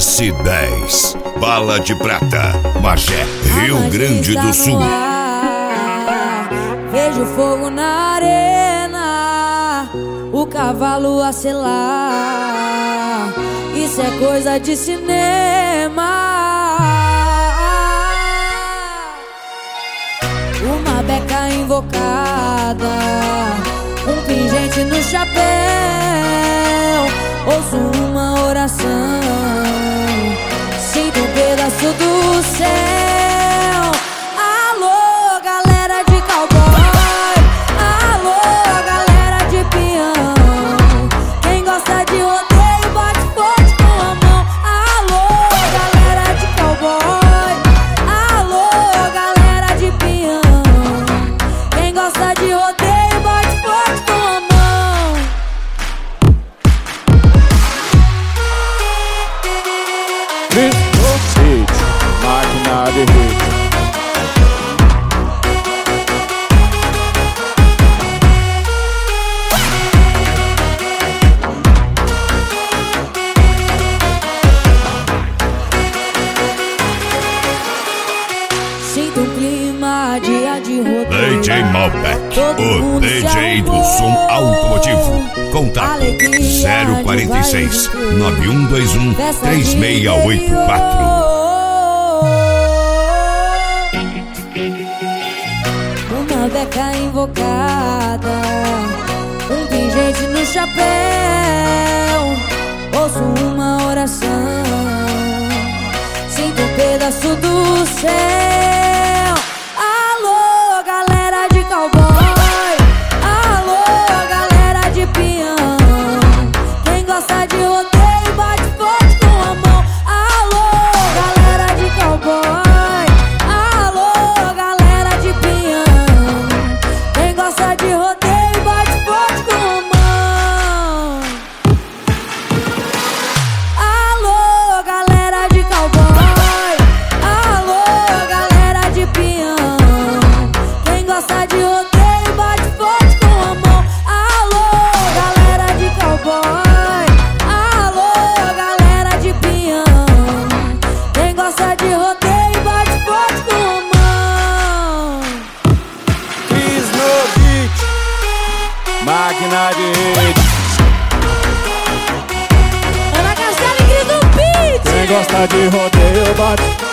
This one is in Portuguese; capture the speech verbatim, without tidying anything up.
S dez, Bala de Prata, Magé, Rio Grande do Sul. Vejo fogo na arena, o cavalo a selar. Isso é coisa de cinema. Uma beca invocada, um pingente no chapéu. Ouço uma oração, sinto um pedaço do céu. Alô, galera de cowboy, alô, galera de peão. Quem gosta de rodeio bate forte com a mão. Alô, galera de cowboy, alô, galera de peão. Quem gosta de rodeio bate forte com a mão. Cris no beat, máquina de hit. Sinto um clima, dia de rodeio. D J Malbec, o D J do som automotivo. Contato zero quarenta e seis, nove um dois um, três seis oito quatro. Uma beca invocada, um pingente no chapéu. Ouço uma oração, sinto um pedaço do céu. Alô, galera de cowboy, alô, galera de peão. Quem gosta de rodeio bate forte com a mão. Alô, galera de cowboy, alô, galera de peão. Quem gosta de rodeio bate forte com a mão. Alô, galera de cowboy, alô, galera de peão. Quem gosta de rodeio bate forte com a mão. Alô, galera de cowboy, alô, galera de peão. Quem gosta de rodeio bate forte com a mão. Cris no beat, máquina de hit. Ana Castela e Cris no beat. Quem gosta de rodeio bate